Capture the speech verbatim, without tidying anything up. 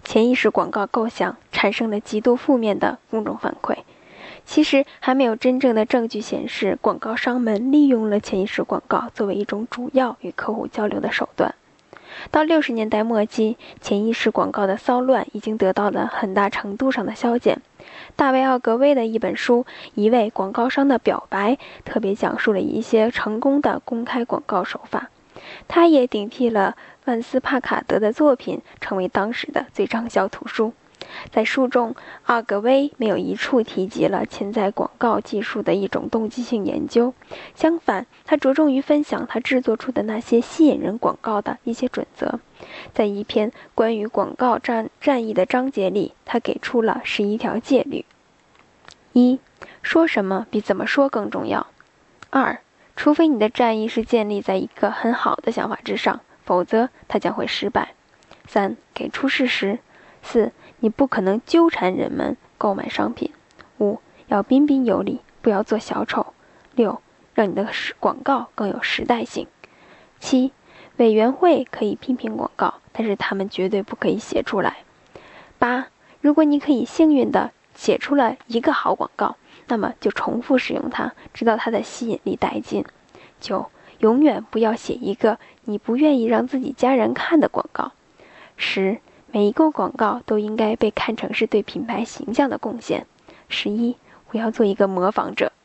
潜意识广告构想产生了极度负面的公众反馈。其实还没有真正的证据显示广告商们利用了潜意识广告作为一种主要与客户交流的手段。到六十年代末期，潜意识广告的骚乱已经得到了很大程度上的消减。大卫·奥格威的一本书《一位广告商的表白》特别讲述了一些成功的公开广告手法。他也顶替了万斯·帕卡德的作品，成为当时的最畅销图书。在书中，奥格威没有一处提及了潜在广告技术的一种动机性研究，相反，他着重于分享他制作出的那些吸引人广告的一些准则。在一篇关于广告战战役的章节里，他给出了十一条戒律：一、说什么比怎么说更重要；二、除非你的战役是建立在一个很好的想法之上，否则它将会失败；三、给出事实；四、你不可能纠缠人们购买商品；五、要彬彬有礼，不要做小丑；六、让你的广告更有时代性；七、委员会可以批评广告，但是他们绝对不可以写出来；八、如果你可以幸运地写出了一个好广告，那么就重复使用它，直到它的吸引力殆尽；九、永远不要写一个你不愿意让自己家人看的广告；十、每一个广告都应该被看成是对品牌形象的贡献；十一、不要做一个模仿者。